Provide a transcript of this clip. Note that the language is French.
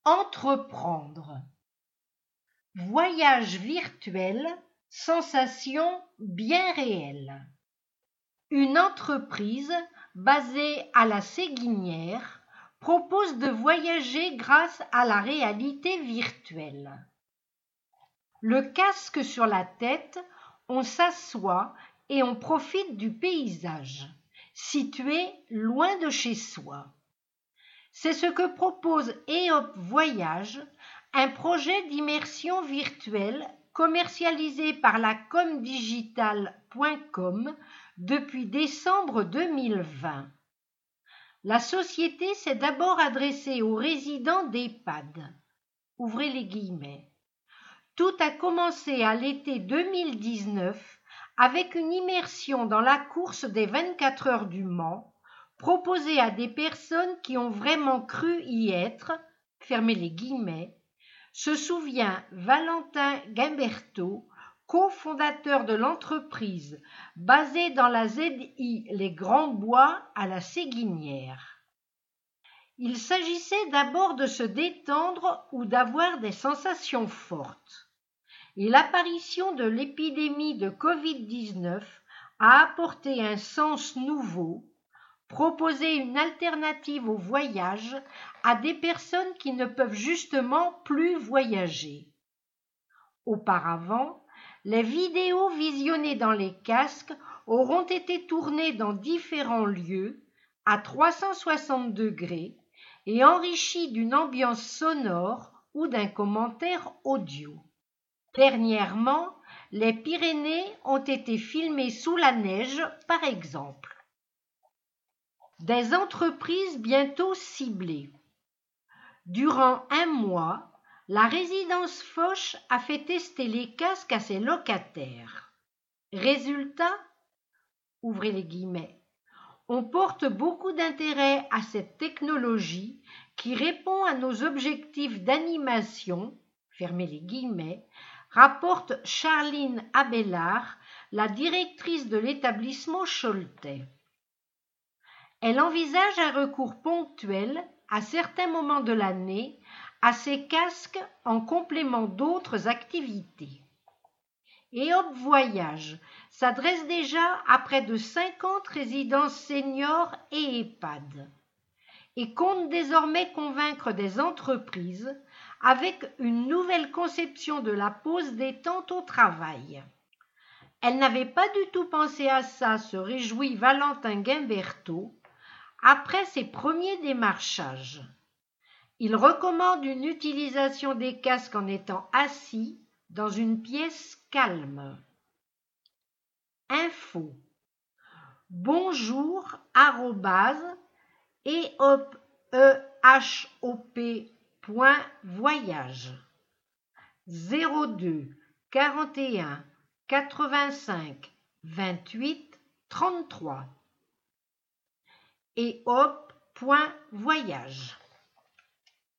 Entreprendre. Voyage virtuel, sensation bien réelle. Une entreprise basée à la Séguinière propose de voyager grâce à la réalité virtuelle. Le casque sur la tête, on s'assoit et on profite du paysage, situé loin de chez soi. C'est ce que propose EOP Voyage, un projet d'immersion virtuelle commercialisé par la comdigital.com depuis décembre 2020. La société s'est d'abord adressée aux résidents d'EHPAD. Ouvrez les guillemets. Tout a commencé à l'été 2019 avec une immersion dans la course des 24 heures du Mans, proposée à des personnes qui ont vraiment cru y être, fermez les guillemets, se souvient Valentin Guimberteau, cofondateur de l'entreprise basée dans la ZI Les Grands Bois à la Séguinière. Il s'agissait d'abord de se détendre ou d'avoir des sensations fortes. Et l'apparition de l'épidémie de Covid-19 a apporté un sens nouveau, proposer une alternative au voyage à des personnes qui ne peuvent justement plus voyager. Auparavant, les vidéos visionnées dans les casques auront été tournées dans différents lieux à 360 degrés et enrichies d'une ambiance sonore ou d'un commentaire audio. Dernièrement, les Pyrénées ont été filmées sous la neige, par exemple. Des entreprises bientôt ciblées. Durant un mois, la résidence Foch a fait tester les casques à ses locataires. Résultat, ouvrez les guillemets, on porte beaucoup d'intérêt à cette technologie qui répond à nos objectifs d'animation, fermez les guillemets, rapporte Charline Abélard, la directrice de l'établissement Choletais. Elle envisage un recours ponctuel, à certains moments de l'année, à ces casques en complément d'autres activités. EOP Voyage s'adresse déjà à près de 50 résidences seniors et EHPAD et compte désormais convaincre des entreprises avec une nouvelle conception de la pause détente au travail. Elle n'avait pas du tout pensé à ça, se réjouit Valentin Guimberteau, après ses premiers démarchages. Il recommande une utilisation des casques en étant assis dans une pièce calme. Info. Bonjour @ehop.voyage 02 41 85 28 33 ehop.voyage